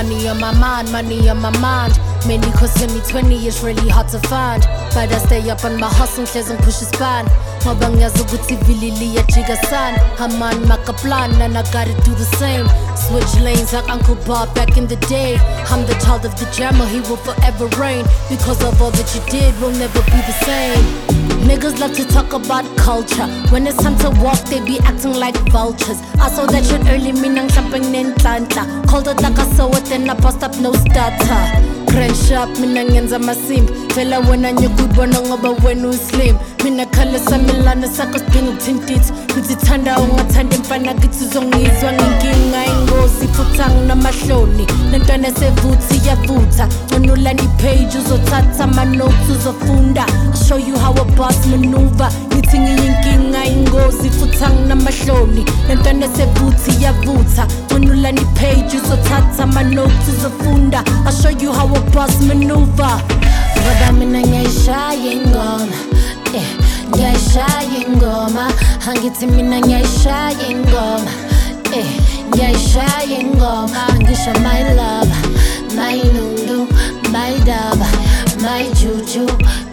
money on my mind, money on my mind. Mainly cause in me 20 is really hard to find. But I stay up on my hustle, and push a span. Ngoba ngiyazi ukuthi vilili yajika san. Haman make a plan and I gotta do the same. Switch lanes like Uncle Bob back in the day. I'm the child of the jammer, he will forever reign. Because of all that you did, we'll never be the same. Niggas love to talk about culture. When it's time to walk, they be acting like vultures. I saw that shit early, minang sampang nentanta. Called it like I saw it, then I bust up no starter. Crash up, mina ngenza masimp. Fela wena nyukubona ngoba wena uslim. Mina khala samilana sakho sidinga ukuthintitha. Ngithanda ungathanda mfana kithi uzongizwa nginkinga ingozi futhi anginamahloni. Lentwana sevuthi yavutha. Ngonulani page uzothatha ama notes uzofunda. I'll show you how a boss maneuver. Ngithi ngiyinkinga ingozi futhi anginamahloni. Lentwana sevuthi yavutha. Ngonulani page uzothatha ama notes uzofunda. I'll show you how a boss maneuver. Ngoba mina ngiyayishaya ingoma, ngiyayishaya ingoma. Angithi mina ngiyayishaya ingoma, ngiyayishaya ingoma. Ngisho my love, my nundu, my daba, my juju.